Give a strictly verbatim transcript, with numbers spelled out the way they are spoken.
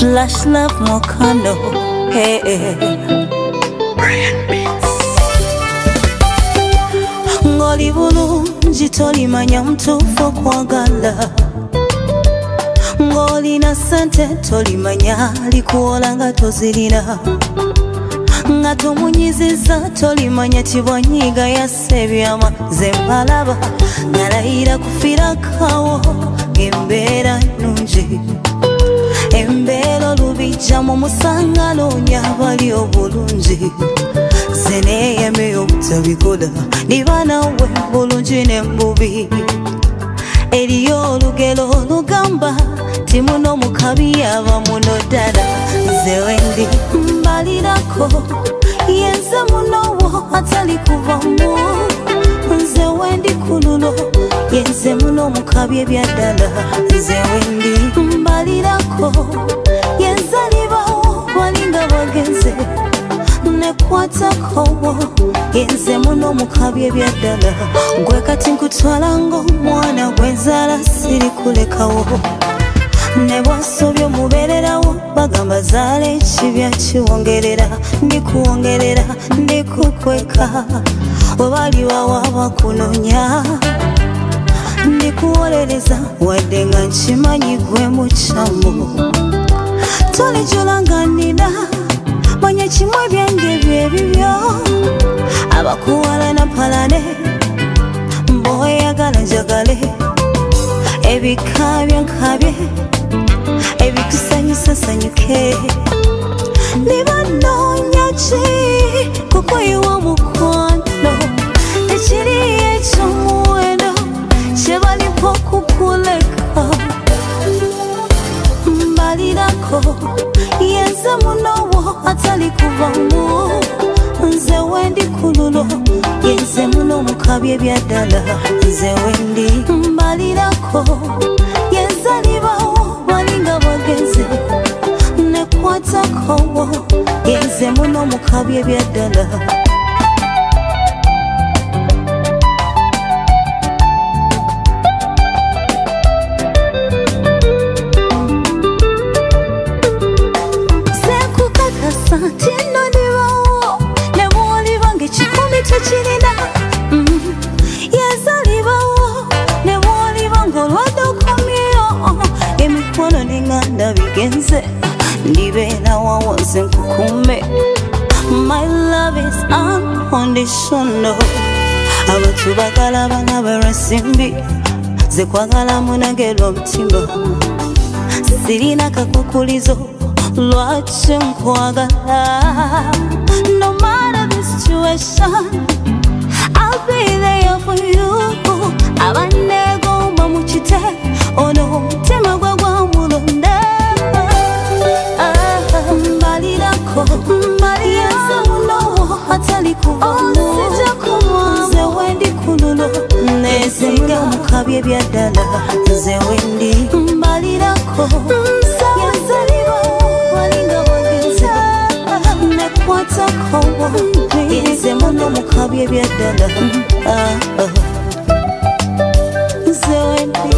Flash love Mokano, hey, hey. Brian Beats. Ngoli bulungi tolimanya mtuufu kwagala, ngoli na sente tolimanya likuwola nga tozirina, nga tomunyiziza tolimanya tibwanyiga yasse ebyama ze mbalaba, ngalayira kufiira kawo embeera nnungi, embeera olubijja mu musangano nyabali obulungi, ze neeyeme obutabikola niba nawe bulungi n'embubi. Eriyo olugero olugamba ti muno mukabi yaba muno ddala, nze wendi mbalirako yenze munowo atali kuvamu, nze wendi kululo yenze muno mukabi ebyaddala, nze wendi mbalirako yenze alibawo walinga bagenze nekwatakowo yenze muno mukabi ebyaddala, gwe kati nkutwala ng'omwana gwenzala siri kulekawo, ne bwasobye omubeererawo bagamba zaala ekibya kiwongerera, ndikuwongerera ndikukweka webaliwawa bakunoonya, ndikuwolereza wadde nga nkimanyi gwe mukyamu, tolijula nga nnina manya kimwe ebyange byebibyo, abakuwala na palane mboyagala njagale, ebikabye nkabye ebikusanyusa sanyuke, nibanoonya ki kukuyiwa mukwano, tekiri ekyomuwendo kyebalipo kukuleka, mbalirako yenze munowo atali kuvamu, nze wendi kululo yenze muno mukabi ebyaddala, nze wendi mbalirako yenze alibawo balinga bagenze nekwatakowo yenze muno mukabi ebyaddala. Tino ndibawo ne bw'oliba ng'ekikumi tekirina, yazalibawo ne bw'oliba ng'olwadde okomyeyo, emikono n'enganda bigenze ndibeera wawoze nkukume. My love is unconditional, abantu bagala bana b'ensimbi, ze kwagala munagera omutima, sirina kakwakulizo lwaki nkwagala. No matter the situation, I'll be there for you. Abanegomba mukite ono omutima gwe gwamulonda, mbalirako yenze muno atali kuvamu, nze wendi kululo nesinga mukabi ebyaddala, nze wendi mbalirako yenze walinga bagenze nekwatakowo yenze muno mukabi ebyaddala, nze wendi